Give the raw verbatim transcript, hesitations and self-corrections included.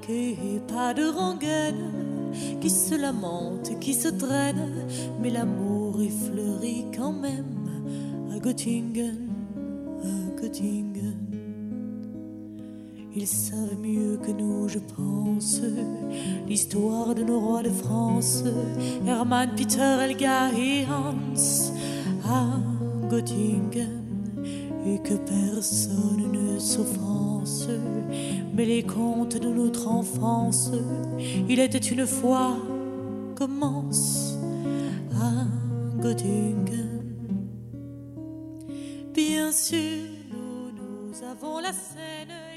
et pas de rengaine, qui se lamente, qui se traîne, mais l'amour est fleuri quand même à Göttingen, à Göttingen. Ils savent mieux que nous, je pense, l'histoire de nos rois de France, Hermann, Peter, Helga et Hans à Göttingen, et que personne ne s'offense. Mais les contes de notre enfance, il était une fois, commence à Göttingen. Bien sûr, nous, nous avons la Seine.